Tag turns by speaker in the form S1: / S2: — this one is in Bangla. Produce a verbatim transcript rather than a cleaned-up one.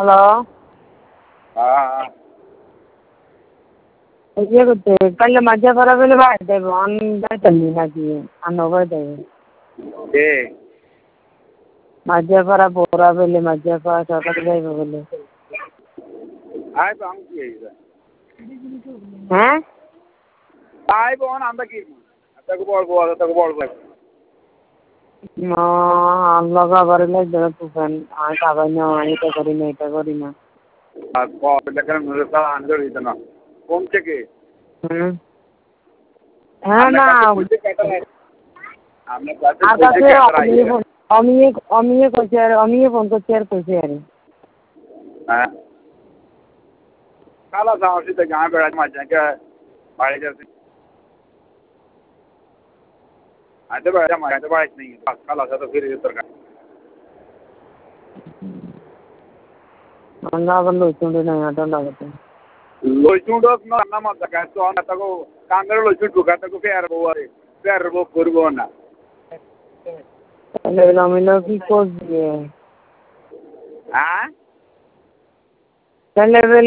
S1: হ্যালো।
S2: হ্যাঁ
S1: ইয়ে করতে কাল মাঝে পড়া বলে ভাই দেব অন যাইতালি নাকি আনবে দেব
S2: কে
S1: মাঝে পড়া পড়া বলে মাঝে পড়া সকালে যাইব বলে
S2: আই তো আমি কি হইছে
S1: হ্যাঁ
S2: আই বোন আমরা কি তাকে বলবো তাকে বলবো
S1: না লগা বাড়লে দেব তুফান আর খাবার না এটা করি না এটা করি না
S2: আর কত টাকা নুরে তা আনতে দিত না কোন থেকে
S1: হুম হ্যাঁ না
S2: আমরা কাছে
S1: আর কাছে আমি আমি কইছে আর আমি ফোন করছি আর কইছে আর
S2: হ্যাঁ কালা সাহসী তো গাঁ বেড়া মাঝে কে বাড়ি যাচ্ছে আতে বেড়া মাঝে তো বাড়ি নেই কালা সাথে ফিরে যেত না
S1: আমরা আবার লইছুঁড়ে না এটা লাগাতে
S2: লইছুঁড়ক না না মাথা কাজ তো না তাকো কাঙ্গরে লইছুঁড় ঢুকা তাকো ফের বউরে ফের বউ করব না
S1: তাহলে আমি কি করবি
S2: হ্যাঁ
S1: তাহলে